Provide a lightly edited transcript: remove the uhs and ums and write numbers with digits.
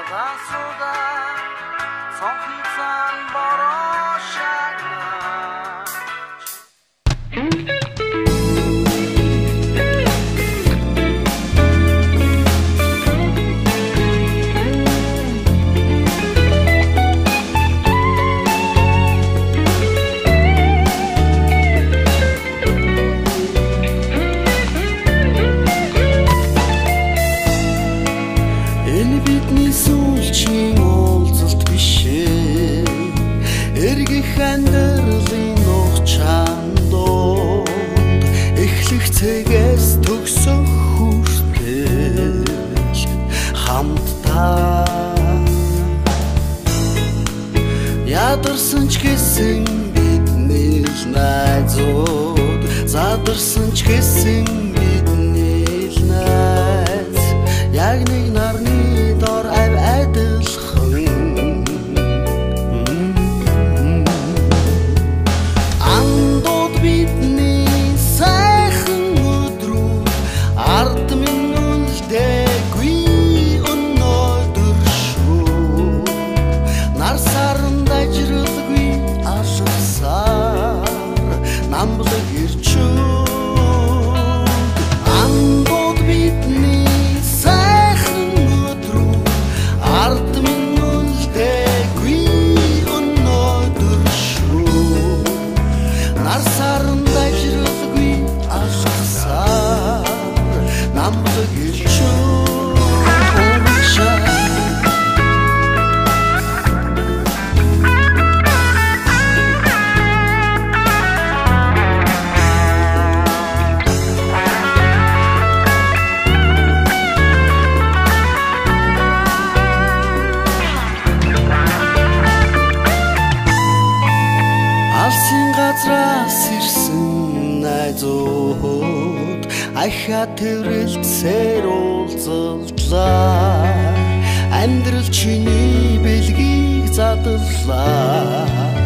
засуда сонхны цан бороо шагнаа Бидний сүүлчийн уулзалт бишээ эргэх амьдралын нуух чандууд эхлэх цэгээс төгсөх хүртэл хамтдаа ядарсан ч гэсэн бидний л найзууд задарсан ч гэсэн бидний л найз яг нэг нарны дор ав адилхан андууд бидний сайхан өдрөө ард минь үлдээгүй өнөөдөр шүү нар саранд ажралгүй алсаар намблаг ирчүү андууд бидний газраас ирсэн найзууд ахаа тэрэлцээр уулзалтлаа амьдрал чиний бэлгийг задлаа